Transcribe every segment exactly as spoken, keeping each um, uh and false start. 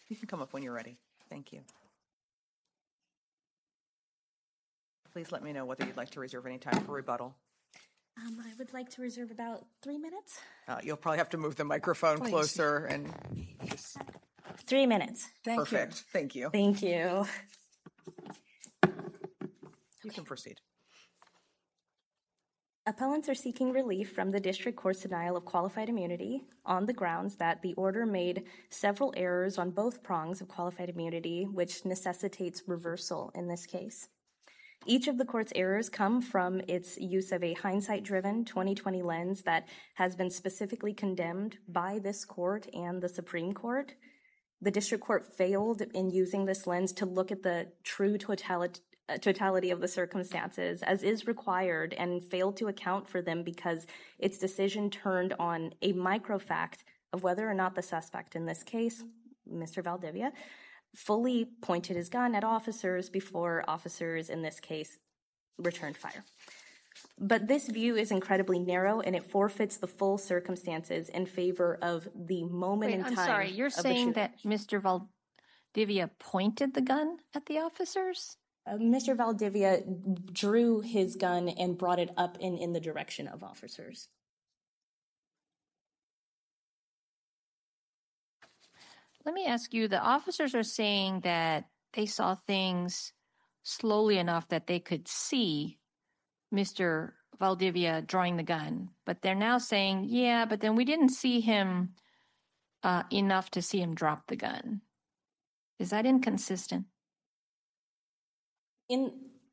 You can come up when you're ready. Thank you. Please let me know whether you'd like to reserve any time for rebuttal. Um, I would like to reserve about three minutes. Uh, you'll probably have to move the microphone Please. closer and just Three minutes. Thank perfect. you. Thank you. Thank you. You can proceed. Appellants are seeking relief from the district court's denial of qualified immunity on the grounds that the order made several errors on both prongs of qualified immunity, which necessitates reversal in this case. Each of the court's errors come from its use of a hindsight-driven twenty twenty lens that has been specifically condemned by this court and the Supreme Court. The district court failed in using this lens to look at the true totality totality of the circumstances as is required and failed to account for them because its decision turned on a microfact of whether or not the suspect in this case, Mister Valdivia, fully pointed his gun at officers before officers in this case returned fire. But this view is incredibly narrow and it forfeits the full circumstances in favor of the moment Wait, in I'm time. sorry, you're of the saying shooting. that Mister Valdivia pointed the gun at the officers? Uh, Mister Valdivia drew his gun and brought it up in, in the direction of officers. Let me ask you, the officers are saying that they saw things slowly enough that they could see Mister Valdivia drawing the gun, but they're now saying, yeah, but then we didn't see him uh, enough to see him drop the gun. Is that inconsistent? In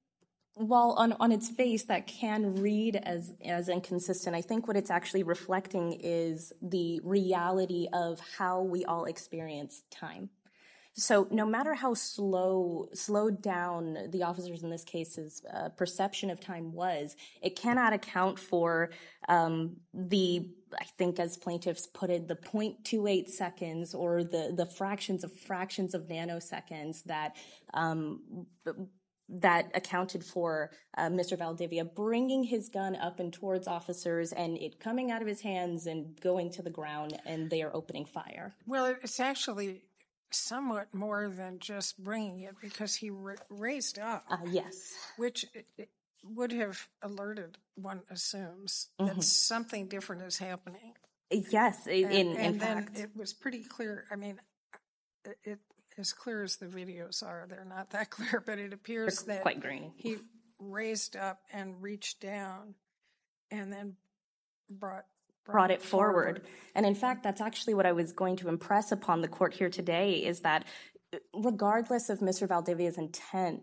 while on, on its face that can read as as inconsistent, I think what it's actually reflecting is the reality of how we all experience time. So no matter how slow, slowed down the officers in this case's uh, perception of time was, it cannot account for um, the, I think as plaintiffs put it, the zero point two eight seconds or the, the fractions of fractions of nanoseconds that um, that accounted for uh, Mister Valdivia bringing his gun up and towards officers and it coming out of his hands and going to the ground and they are opening fire. Well, it's actually somewhat more than just bringing it because he ra- raised up, Uh, yes. which it, it would have alerted, one assumes, Mhm. that something different is happening. Yes, in, And, in, and in then fact. it was pretty clear. I mean, it, it as clear as the videos are, they're not that clear, but it appears They're that quite grainy. he raised up and reached down and then brought brought it forward. And in fact, that's actually what I was going to impress upon the court here today is that regardless of Mister Valdivia's intent,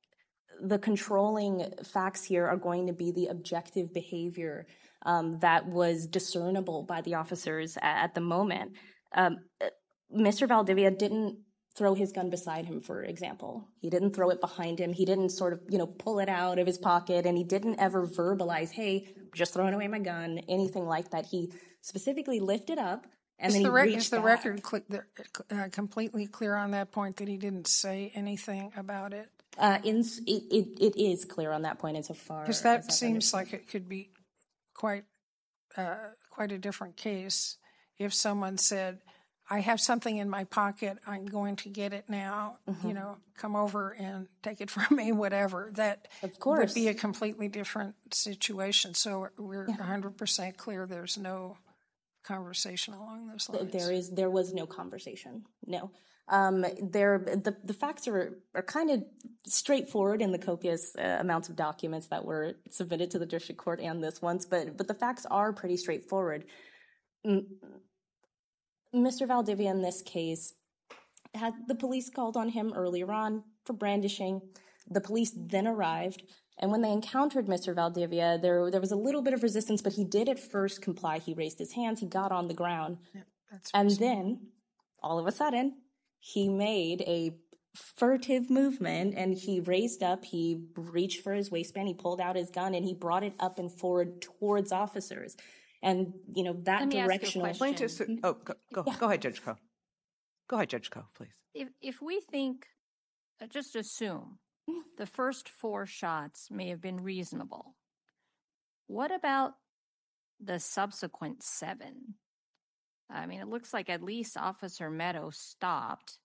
the controlling facts here are going to be the objective behavior um, that was discernible by the officers at, at the moment. Um, Mister Valdivia didn't throw his gun beside him, for example. He didn't throw it behind him. He didn't sort of, you know, pull it out of his pocket, and he didn't ever verbalize, hey, just throwing away my gun, anything like that. He specifically lifted up, and is then the he rec- reached Is the back. record cl- uh, completely clear on that point, that he didn't say anything about it? Uh, in, it, it, it is clear on that point insofar Because as that I've seems understood. like it could be quite, uh, quite a different case if someone said, I have something in my pocket, I'm going to get it now, Mhm. you know, come over and take it from me, whatever. That Of course. would be a completely different situation. So we're Yeah. one hundred percent clear there's no conversation along those lines. There is, there was no conversation. No. Um, there, the, the facts are, are kind of straightforward in the copious uh, amounts of documents that were submitted to the district court and this one's, but, but the facts are pretty straightforward. Mm, Mister Valdivia in this case had the police called on him earlier on for brandishing. The police then arrived, and when they encountered Mister Valdivia, there there was a little bit of resistance, but he did at first comply. He raised his hands, he got on the ground, Yeah, that's and reasonable. then all of a sudden he made a furtive movement and he raised up, he reached for his waistband, he pulled out his gun, and he brought it up and forward towards officers. And, you know, that Let me ask you a directional... question. Plaintiffs, oh, go, go, Yeah. go ahead, Judge Koh. Go ahead, Judge Koh, please. If if we think, uh, just assume the first four shots may have been reasonable, what about the subsequent seven? I mean, it looks like at least Officer Meadows stopped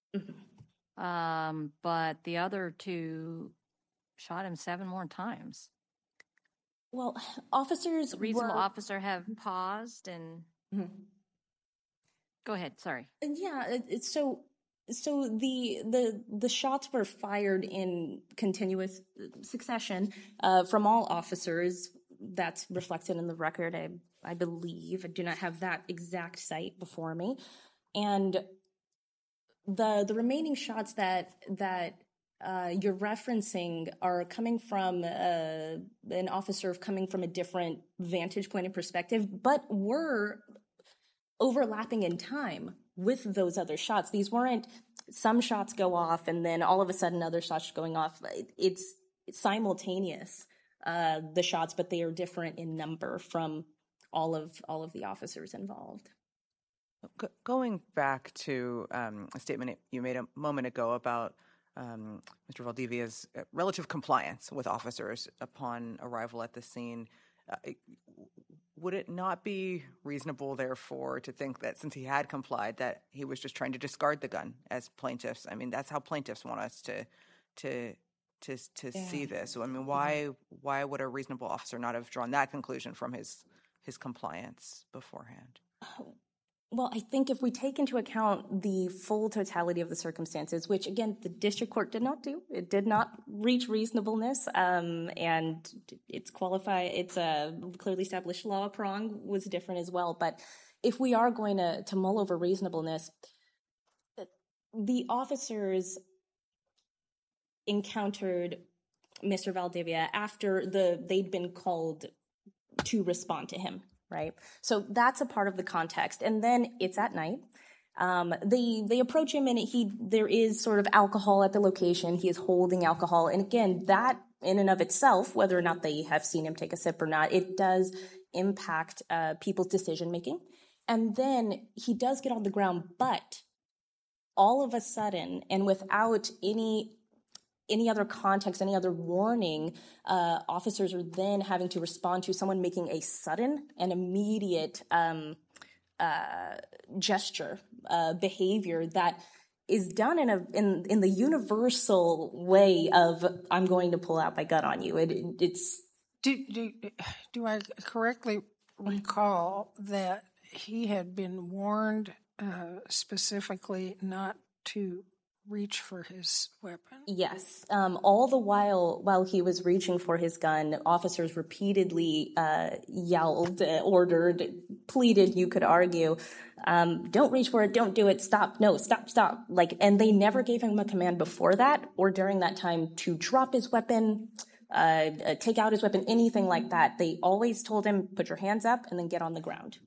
Mm-hmm. Um, but the other two shot him seven more times. Well, officers A reasonable were, officer have paused and Mhm. go ahead. Sorry. Yeah, it, it's so so the the the shots were fired in continuous succession uh, from all officers. That's reflected in the record, I I believe. I do not have that exact site before me, and the the remaining shots that that uh, you're referencing are coming from uh, an officer coming from a different vantage point and perspective, but were overlapping in time with those other shots. These weren't some shots go off and then all of a sudden other shots going off. It's, it's simultaneous, uh, the shots, but they are different in number from all of all of the officers involved. Go- going back to um, a statement you made a moment ago about um, Mister Valdivia's relative compliance with officers upon arrival at the scene, uh, would it not be reasonable, therefore, to think that since he had complied, that he was just trying to discard the gun as plaintiffs? I mean, that's how plaintiffs want us to to to to Yeah. see this. So, I mean, why why would a reasonable officer not have drawn that conclusion from his his compliance beforehand? Well, I think if we take into account the full totality of the circumstances, which again, the district court did not do, it did not reach reasonableness, um, and it's qualify, it's a clearly established law prong was different as well. But if we are going to, to mull over reasonableness, the officers encountered Mister Valdivia after the they'd been called to respond to him. Right. So that's a part of the context. And then it's at night. Um, they they approach him and he there is sort of alcohol at the location. He is holding alcohol. And again, that in and of itself, whether or not they have seen him take a sip or not, it does impact uh, people's decision making. And then he does get on the ground, but all of a sudden, and without any any other context, any other warning, uh, officers are then having to respond to someone making a sudden and immediate um, uh, gesture, uh, behavior that is done in a in in the universal way of "I'm going to pull out my gun on you." It, it's do, do do I correctly recall that he had been warned uh, specifically not to reach for his weapon? Yes. Um, all the while, while he was reaching for his gun, officers repeatedly uh, yelled, uh, ordered, pleaded, you could argue, um, don't reach for it, don't do it, stop, no, stop, stop. Like, and they never gave him a command before that or during that time to drop his weapon, uh, uh, take out his weapon, anything like that. They always told him, put your hands up and then get on the ground.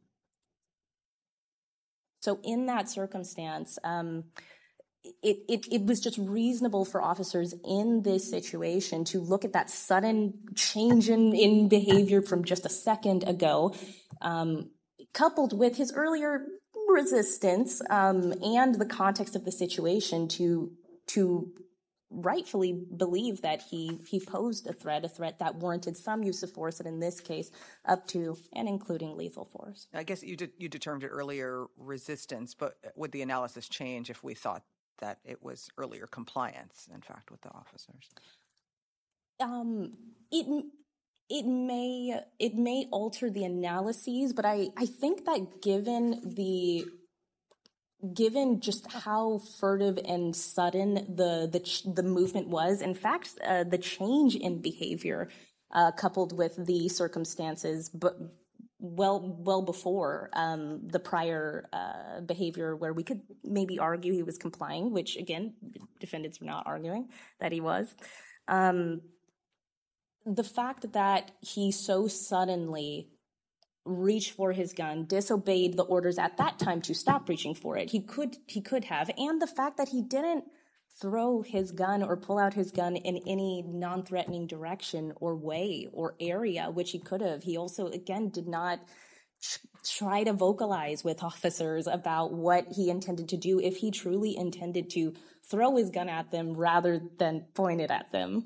So in that circumstance, um, It, it it was just reasonable for officers in this situation to look at that sudden change in, in behavior from just a second ago, um, coupled with his earlier resistance um, and the context of the situation to to rightfully believe that he he posed a threat, a threat that warranted some use of force, and in this case, up to and including lethal force. I guess you did, you determined it earlier resistance, but would the analysis change if we thought that it was earlier compliance, in fact, with the officers? Um, it it may it may alter the analyses, but I, I think that given the given just how furtive and sudden the the the movement was, in fact, uh, the change in behavior, uh, coupled with the circumstances, but. well well before um, the prior uh, behavior where we could maybe argue he was complying, which, again, defendants were not arguing that he was. Um, the fact that he so suddenly reached for his gun, disobeyed the orders at that time to stop reaching for it, he could he could have, and the fact that he didn't throw his gun or pull out his gun in any non-threatening direction or way or area, which he could have. He also, again, did not try to vocalize with officers about what he intended to do if he truly intended to throw his gun at them rather than point it at them.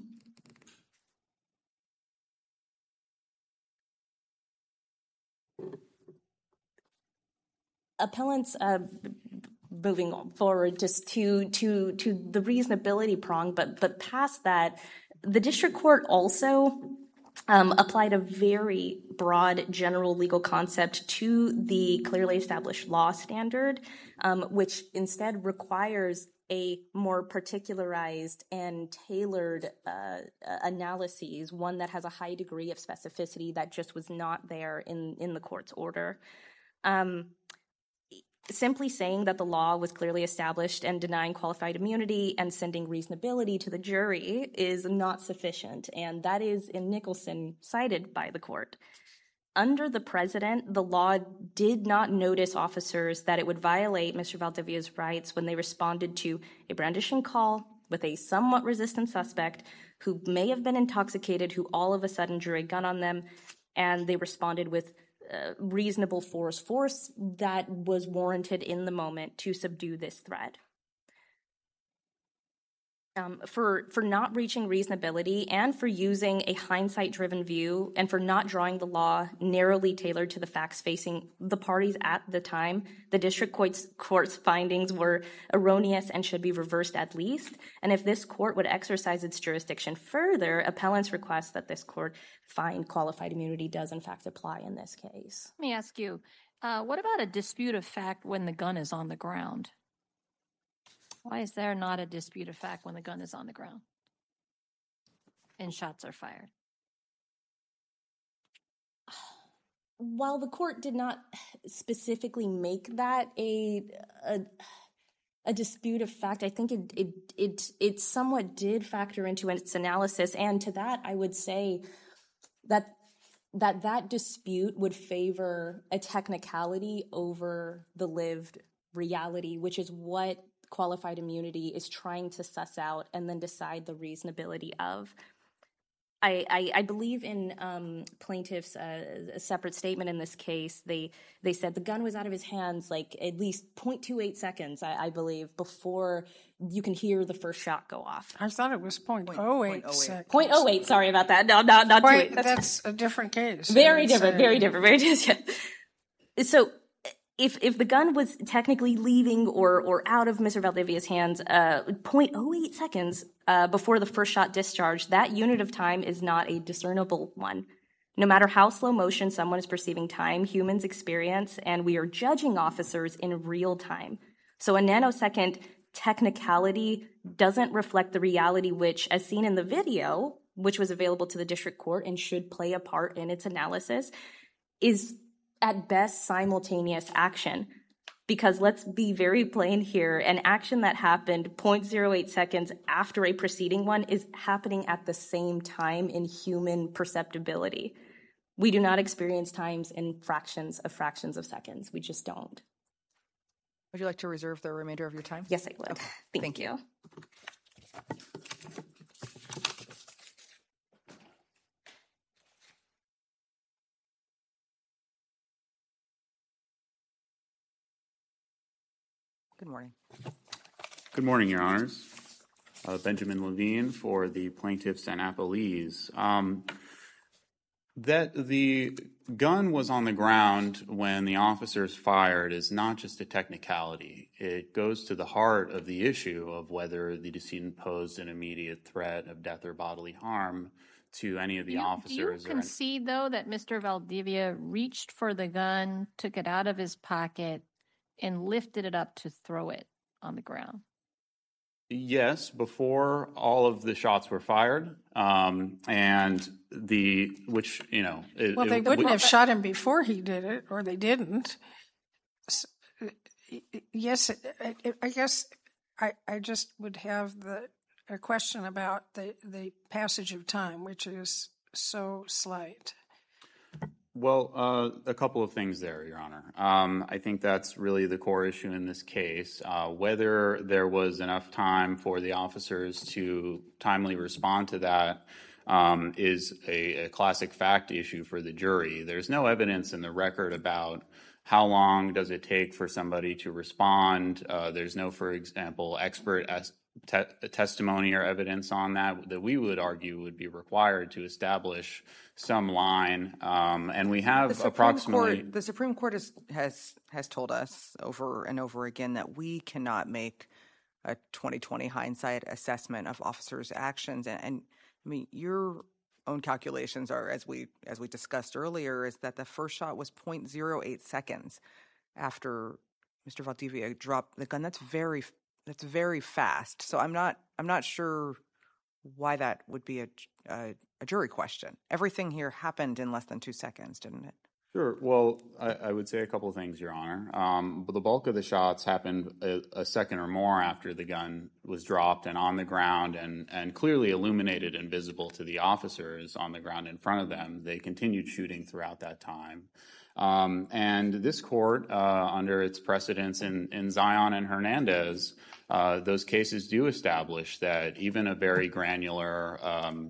Appellants uh, moving forward just to to to the reasonability prong, but but past that, the district court also um, applied a very broad general legal concept to the clearly established law standard, um, which instead requires a more particularized and tailored uh, analyses, one that has a high degree of specificity that just was not there in, in the court's order. Um, simply saying that the law was clearly established and denying qualified immunity and sending reasonability to the jury is not sufficient, and that is in Nicholson cited by the court. Under the president, the law did not notice officers that it would violate Mister Valdivia's rights when they responded to a brandishing call with a somewhat resistant suspect who may have been intoxicated, who all of a sudden drew a gun on them, and they responded with uh, reasonable force, force that was warranted in the moment to subdue this threat. Um, for, for not reaching reasonability and for using a hindsight-driven view and for not drawing the law narrowly tailored to the facts facing the parties at the time, the district court's, court's findings were erroneous and should be reversed at least. And if this court would exercise its jurisdiction further, appellants request that this court find qualified immunity does in fact apply in this case. Let me ask you, uh, what about a dispute of fact when the gun is on the ground? Why is there not a dispute of fact when the gun is on the ground and shots are fired? While the court did not specifically make that a a, a dispute of fact, I think it, it it it somewhat did factor into its analysis. And to that, I would say that that that dispute would favor a technicality over the lived reality, which is what qualified immunity is trying to suss out and then decide the reasonability of. I, I, I believe in um, plaintiff's uh, a separate statement in this case. They they said the gun was out of his hands like at least zero point two eight seconds, I, I believe, before you can hear the first shot go off. I thought it was zero point zero eight seconds. zero point zero eight, sorry about that. No, not, not Wait, two eight. That's, that's a different case. Very different, very different, very different. So If if the gun was technically leaving or or out of Mister Valdivia's hands uh, zero point zero eight seconds uh, before the first shot discharged, that unit of time is not a discernible one. No matter how slow motion someone is perceiving time, humans experience, and we are judging officers in real time. So a nanosecond technicality doesn't reflect the reality which, as seen in the video, which was available to the district court and should play a part in its analysis, is at best simultaneous action. Because let's be very plain here, an action that happened zero point zero eight seconds after a preceding one is happening at the same time in human perceptibility. We do not experience times in fractions of fractions of seconds. We just don't. Would you like to reserve the remainder of your time? Yes, I would. Okay. Thank, Thank you. you. Good morning. Good morning, Your Honors. Uh, Benjamin Levine for the plaintiffs and appellees. Um, that the gun was on the ground when the officers fired is not just a technicality. It goes to the heart of the issue of whether the decedent posed an immediate threat of death or bodily harm to any of the you, officers. Do you concede, any- though, that Mister Valdivia reached for the gun, took it out of his pocket, and lifted it up to throw it on the ground? Yes, before all of the shots were fired, um, and the which you know. It, well, they it, wouldn't it, have shot him before he did it, or they didn't. So, yes, I, I guess I, I just would have the a question about the the passage of time, which is so slight. Well, uh, a couple of things there, Your Honor. Um, I think that's really the core issue in this case. Uh, whether there was enough time for the officers to timely respond to that um, is a, a classic fact issue for the jury. There's no evidence in the record about how long does it take for somebody to respond? Uh, there's no, for example, expert as te- testimony or evidence on that that we would argue would be required to establish some line. Um, and we have the approximately... Court, the Supreme Court has, has, has told us over and over again that we cannot make a twenty twenty hindsight assessment of officers' actions. And, and I mean, your own calculations are, as we as we discussed earlier, is that the first shot was zero point zero eight seconds after Mister Valdivia dropped the gun. That's very that's very fast. So I'm not I'm not sure why that would be a, a, a jury question. Everything here happened in less than two seconds, didn't it? Sure. Well, I, I would say a couple of things, Your Honor. Um, the bulk of the shots happened a, a second or more after the gun was dropped and on the ground and, and clearly illuminated and visible to the officers on the ground in front of them. They continued shooting throughout that time. Um, and this court, uh, under its precedents in, in Zion and Hernandez, uh, those cases do establish that even a very granular um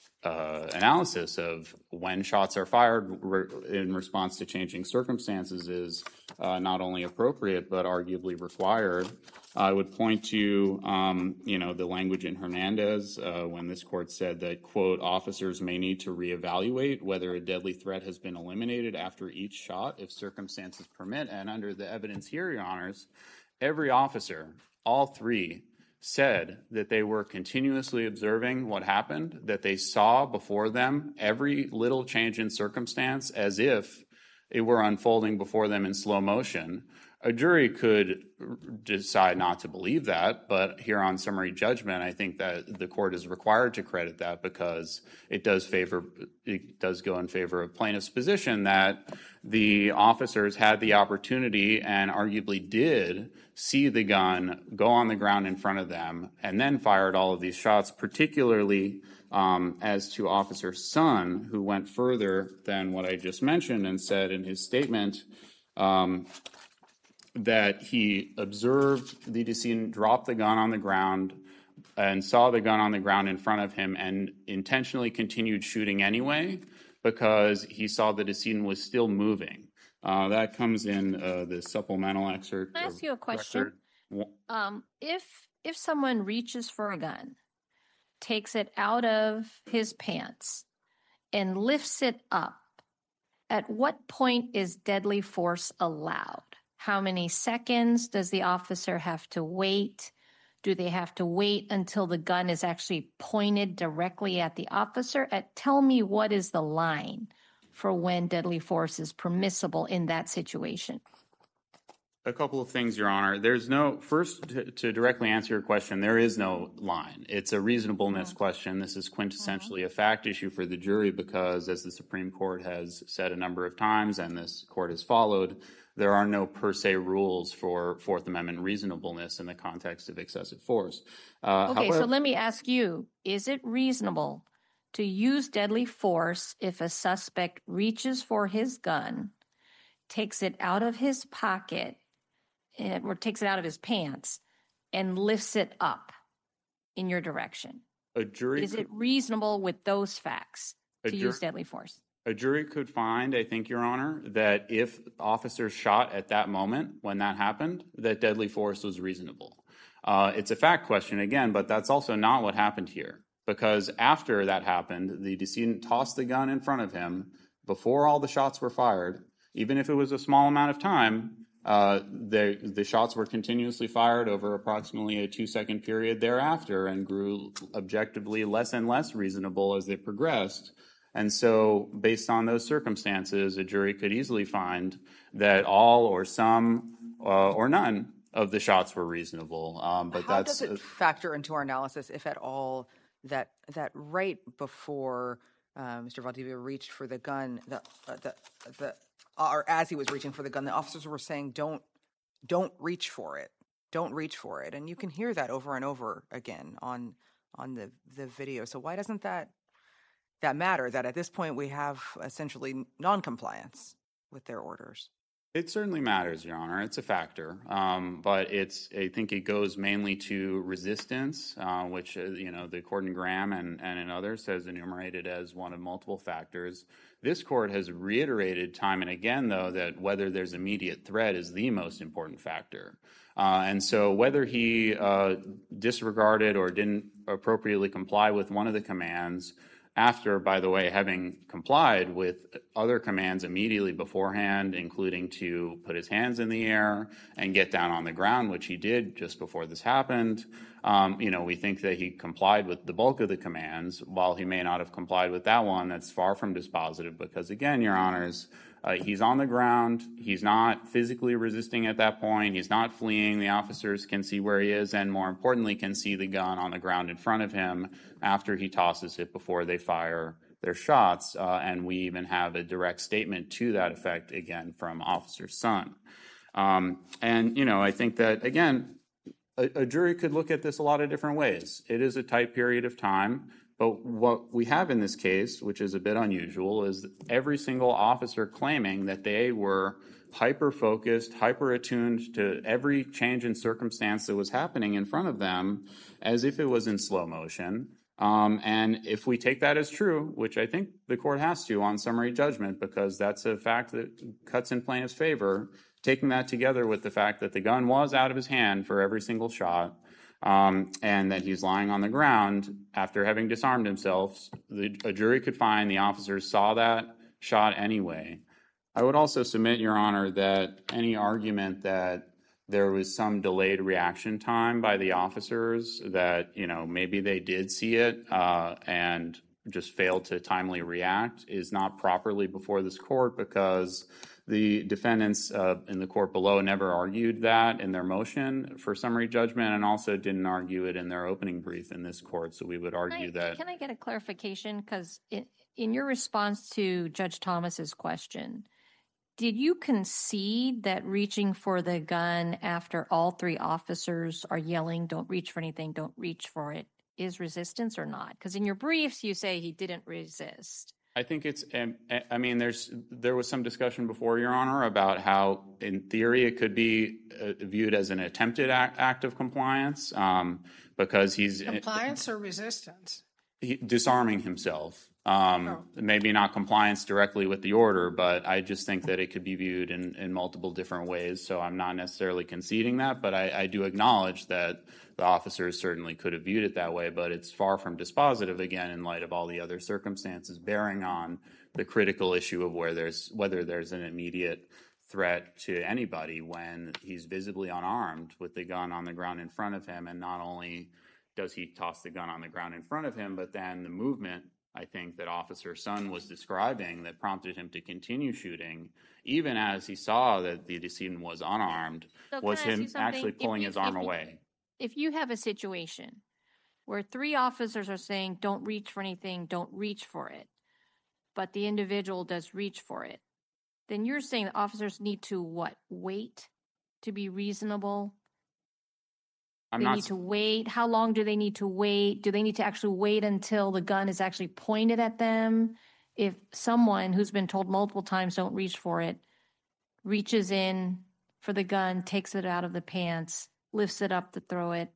Uh, analysis of when shots are fired re- in response to changing circumstances is uh, not only appropriate but arguably required. I would point to, um, you know, the language in Hernandez uh, when this court said that, quote, officers may need to reevaluate whether a deadly threat has been eliminated after each shot if circumstances permit. And under the evidence here, Your Honors, every officer, all three, said that they were continuously observing what happened, that they saw before them every little change in circumstance as if it were unfolding before them in slow motion. A jury could decide not to believe that, but here on summary judgment, I think that the court is required to credit that because it does favor, it does go in favor of plaintiff's position that the officers had the opportunity and arguably did see the gun go on the ground in front of them and then fired all of these shots, particularly um, as to Officer Sun, who went further than what I just mentioned and said in his statement um, that he observed the decedent drop the gun on the ground and saw the gun on the ground in front of him and intentionally continued shooting anyway because he saw the decedent was still moving. Uh, that comes in uh, the supplemental excerpt. Can I ask you a question? Um, if if someone reaches for a gun, takes it out of his pants, and lifts it up, at what point is deadly force allowed? How many seconds does the officer have to wait? Do they have to wait until the gun is actually pointed directly at the officer? At, tell me what is the line for when deadly force is permissible in that situation? A couple of things, Your Honor. There's no, first, to, to directly answer your question, there is no line. It's a reasonableness mm-hmm. question. This is quintessentially mm-hmm. a fact issue for the jury because, as the Supreme Court has said a number of times and this court has followed, there are no per se rules for Fourth Amendment reasonableness in the context of excessive force. Uh, okay, however, so let me ask you, is it reasonable to use deadly force if a suspect reaches for his gun, takes it out of his pocket, or takes it out of his pants, and lifts it up in your direction? A jury Is could, it reasonable with those facts to jur- use deadly force? A jury could find, I think, Your Honor, that if officers shot at that moment when that happened, that deadly force was reasonable. Uh, it's a fact question, again, but that's also not what happened here. Because after that happened, the decedent tossed the gun in front of him before all the shots were fired. Even if it was a small amount of time, uh, the, the shots were continuously fired over approximately a two-second period thereafter and grew objectively less and less reasonable as they progressed. And so, based on those circumstances, a jury could easily find that all or some uh, or none of the shots were reasonable. Um, but How that's, does it factor into our analysis, if at all, that that right before uh, Mister Valdivia reached for the gun, the, uh, the the or as he was reaching for the gun, the officers were saying, "Don't don't reach for it, don't reach for it," and you can hear that over and over again on on the the video. So why doesn't that that matter? That at this point we have essentially non-compliance with their orders. It certainly matters, Your Honor. It's a factor, um, but it's. I think it goes mainly to resistance, uh, which uh, you know the court in Graham and and in others has enumerated as one of multiple factors. This court has reiterated time and again, though, that whether there's immediate threat is the most important factor. Uh, and so whether he uh, disregarded or didn't appropriately comply with one of the commands after, by the way, having complied with other commands immediately beforehand, including to put his hands in the air and get down on the ground, which he did just before this happened, um, you know, we think that he complied with the bulk of the commands. While he may not have complied with that one, that's far from dispositive because, again, Your Honors, Uh, he's on the ground. He's not physically resisting at that point. He's not fleeing. The officers can see where he is and, more importantly, can see the gun on the ground in front of him after he tosses it before they fire their shots. Uh, and we even have a direct statement to that effect, again, from Officer Sun. Um, and, you know, I think that, again, a, a jury could look at this a lot of different ways. It is a tight period of time. But what we have in this case, which is a bit unusual, is every single officer claiming that they were hyper-focused, hyper-attuned to every change in circumstance that was happening in front of them as if it was in slow motion. Um, and if we take that as true, which I think the court has to on summary judgment because that's a fact that cuts in plaintiff's favor, taking that together with the fact that the gun was out of his hand for every single shot, Um, and that he's lying on the ground after having disarmed himself, the, a jury could find the officers saw that shot anyway. I would also submit, Your Honor, that any argument that there was some delayed reaction time by the officers, that, you know, maybe they did see it uh, and just failed to timely react is not properly before this court because the defendants uh, in the court below never argued that in their motion for summary judgment and also didn't argue it in their opening brief in this court. So we would argue I, that. Can I get a clarification? Because in your response to Judge Thomas's question, did you concede that reaching for the gun after all three officers are yelling, don't reach for anything, don't reach for it, is resistance or not? Because in your briefs, you say he didn't resist. I think it's, um, I mean, there's there was some discussion before, Your Honor, about how, in theory, it could be uh, viewed as an attempted act, act of compliance um, because he's... Compliance uh, or resistance? He, disarming himself. Um, oh. Maybe not compliance directly with the order, but I just think that it could be viewed in, in multiple different ways. So I'm not necessarily conceding that, but I, I do acknowledge that the officers certainly could have viewed it that way, but it's far from dispositive, again, in light of all the other circumstances bearing on the critical issue of where there's whether there's an immediate threat to anybody when he's visibly unarmed with the gun on the ground in front of him. And not only does he toss the gun on the ground in front of him, but then the movement, I think, that Officer Sun was describing that prompted him to continue shooting, even as he saw that the decedent was unarmed, so was him actually pulling you, his arm if away. You, if you have a situation where three officers are saying, don't reach for anything, don't reach for it, but the individual does reach for it, then you're saying the officers need to, what, wait to be reasonable? I'm they not need to wait. How long do they need to wait? Do they need to actually wait until the gun is actually pointed at them? If someone who's been told multiple times don't reach for it, reaches in for the gun, takes it out of the pants, lifts it up to throw it.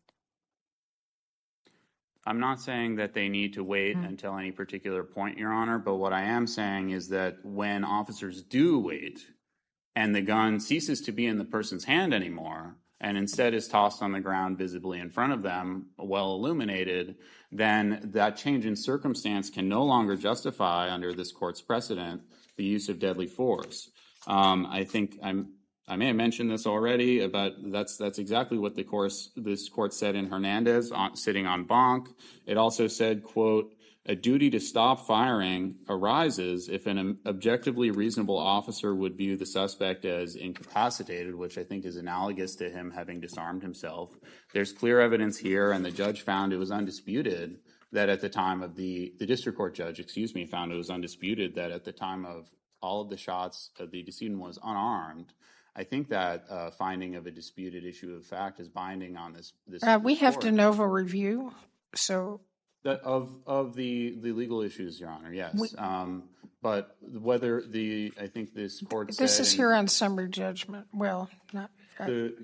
I'm not saying that they need to wait mm-hmm. until any particular point, Your Honor, but what I am saying is that when officers do wait and the gun ceases to be in the person's hand anymore, and instead is tossed on the ground visibly in front of them, well illuminated, then that change in circumstance can no longer justify, under this court's precedent, the use of deadly force. Um, I think I'm, I may have mentioned this already, but that's that's exactly what the course, this court said in Hernandez, on, sitting on Bonk. It also said, quote, a duty to stop firing arises if an objectively reasonable officer would view the suspect as incapacitated, which I think is analogous to him having disarmed himself. There's clear evidence here, and the judge found it was undisputed that at the time of the, the district court judge, excuse me, found it was undisputed that at the time of all of the shots, uh, the decedent was unarmed. I think that uh, finding of a disputed issue of fact is binding on this. this uh, we this have court. de novo review, so... That of of the, the legal issues, Your Honor, yes. We, um, but whether the, I think this court This said... This is here on summary judgment. Well, not... The,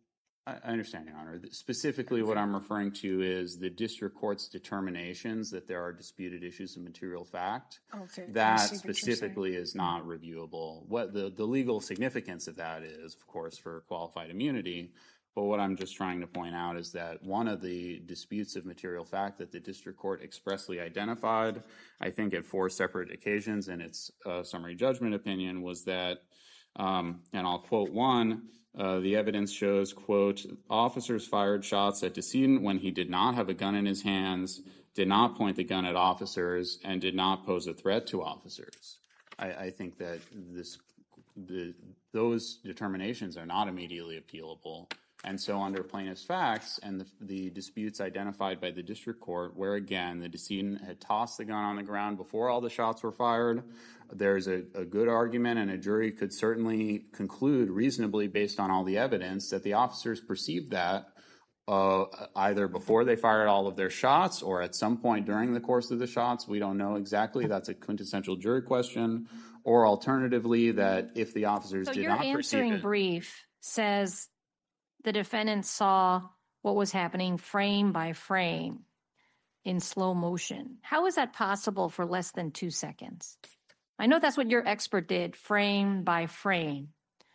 I understand, Your Honor. Specifically, what I'm referring to is the district court's determinations that there are disputed issues of material fact. Okay. That specifically is not reviewable. What the, the legal significance of that is, of course, for qualified immunity. But what I'm just trying to point out is that one of the disputes of material fact that the district court expressly identified, I think at four separate occasions in its uh, summary judgment opinion, was that, um, and I'll quote one, Uh, the evidence shows, quote, officers fired shots at decedent when he did not have a gun in his hands, did not point the gun at officers, and did not pose a threat to officers. I, I think that this, the, those determinations are not immediately appealable. And so under plaintiff's facts and the, the disputes identified by the district court, where, again, the decedent had tossed the gun on the ground before all the shots were fired, there's a, a good argument, and a jury could certainly conclude reasonably based on all the evidence that the officers perceived that uh, either before they fired all of their shots or at some point during the course of the shots. We don't know exactly. That's a quintessential jury question. Or alternatively, that if the officers so did your not perceive answering it, brief says the defendant saw what was happening frame by frame in slow motion. How is that possible for less than two seconds? I know that's what your expert did, frame by frame.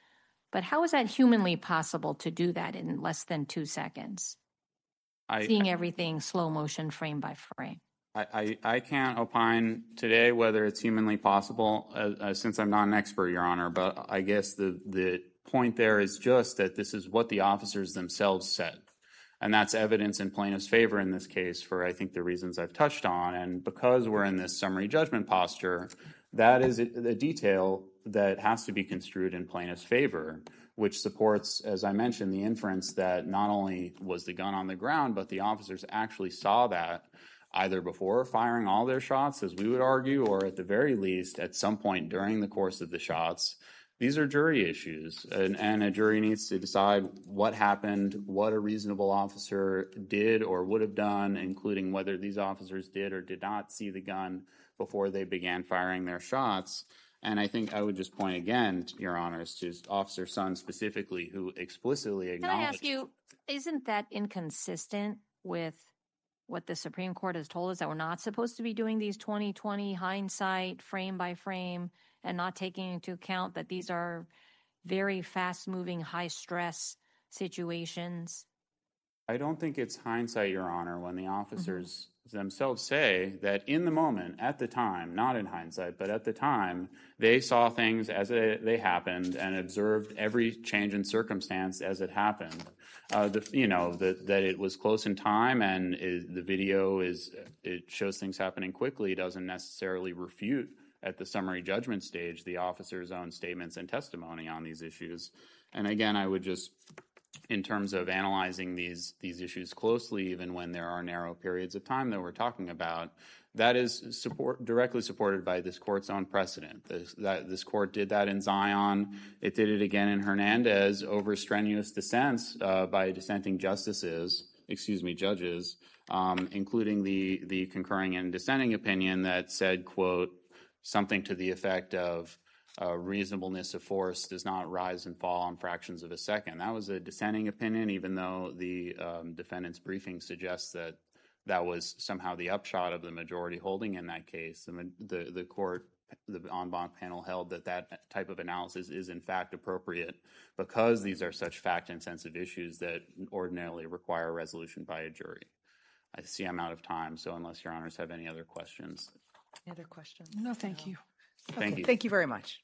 But how is that humanly possible to do that in less than two seconds? I, Seeing everything slow motion, frame by frame. I, I, I can't opine today whether it's humanly possible, uh, uh, since I'm not an expert, Your Honor. But I guess the, the point there is just that this is what the officers themselves said. And that's evidence in plaintiff's favor in this case for, I think, the reasons I've touched on. And because we're in this summary judgment posture, that is a, a detail that has to be construed in plaintiff's favor, which supports, as I mentioned, the inference that not only was the gun on the ground, but the officers actually saw that either before firing all their shots, as we would argue, or at the very least at some point during the course of the shots. These are jury issues, and, and a jury needs to decide what happened, what a reasonable officer did or would have done, including whether these officers did or did not see the gun before they began firing their shots. And I think I would just point again, Your Honors, to Officer Sun specifically, who explicitly acknowledged... Can I ask you, isn't that inconsistent with what the Supreme Court has told us, that we're not supposed to be doing these twenty twenty hindsight, frame by frame, and not taking into account that these are very fast-moving, high-stress situations? I don't think it's hindsight, Your Honor, when the officers mm-hmm. themselves say that in the moment, at the time, not in hindsight, but at the time, they saw things as it, they happened and observed every change in circumstance as it happened. Uh, the, you know, the, that it was close in time and it, the video is, it shows things happening quickly, doesn't necessarily refute at the summary judgment stage the officer's own statements and testimony on these issues. And again, I would just, in terms of analyzing these these issues closely, even when there are narrow periods of time that we're talking about, that is support, directly supported by this court's own precedent. This, that, this court did that in Zion. It did it again in Hernandez over strenuous dissents uh, by dissenting justices, excuse me, judges, um, including the, the concurring and dissenting opinion that said, quote, something to the effect of uh, reasonableness of force does not rise and fall on fractions of a second. That was a dissenting opinion, even though the um, defendant's briefing suggests that that was somehow the upshot of the majority holding in that case. The, the, the court, the en banc panel held that that type of analysis is in fact appropriate because these are such fact-intensive issues that ordinarily require resolution by a jury. I see I'm out of time, so unless Your Honors have any other questions. Any other questions? No, thank no. you. Thank okay, you. Thank you very much.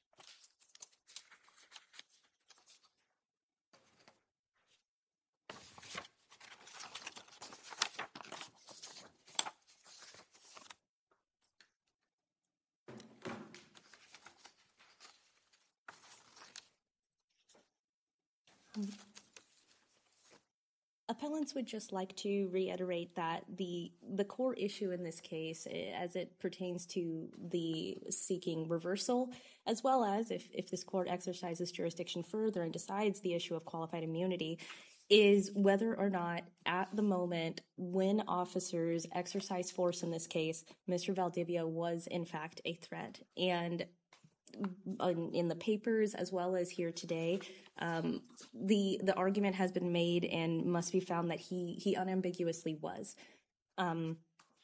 Appellants would just like to reiterate that the the core issue in this case, as it pertains to the seeking reversal, as well as if, if this court exercises jurisdiction further and decides the issue of qualified immunity, is whether or not at the moment when officers exercised force in this case, Mister Valdivia was in fact a threat. And in the papers as well as here today, um, the the argument has been made and must be found that he he unambiguously was. Um,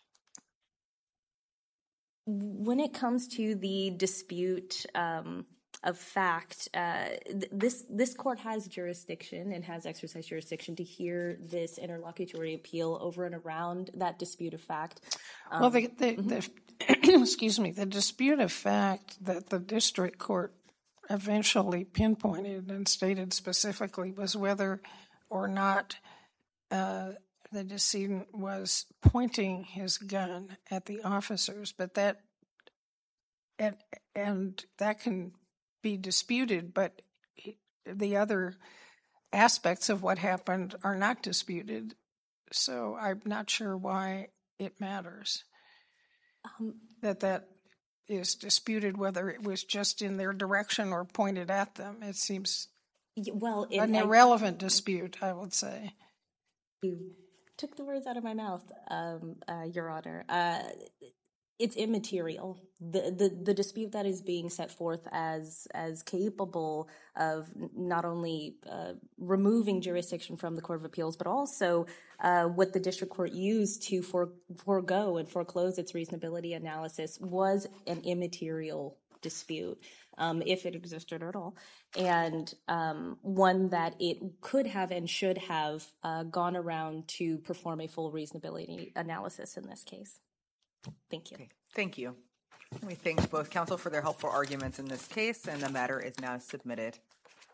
when it comes to the dispute um, of fact, uh, th- this this court has jurisdiction and has exercised jurisdiction to hear this interlocutory appeal over and around that dispute of fact. Um, well, the, the, mm-hmm. the excuse me, the dispute of fact that the district court eventually pinpointed and stated specifically was whether or not uh, the decedent was pointing his gun at the officers, but that and and that can be disputed, but the other aspects of what happened are not disputed. So I'm not sure why it matters um, that that is disputed, whether it was just in their direction or pointed at them. It seems well an I, irrelevant dispute, I would say. You took the words out of my mouth, um, uh, Your Honor. Uh, it's immaterial. The, the the dispute that is being set forth as as capable of not only uh, removing jurisdiction from the Court of Appeals, but also uh, what the district court used to for, forego and foreclose its reasonability analysis was an immaterial dispute, um, if it existed at all, and um, one that it could have and should have uh, gone around to perform a full reasonability analysis in this case. Thank you. Okay. Thank you. We thank both counsel for their helpful arguments in this case, and the matter is now submitted.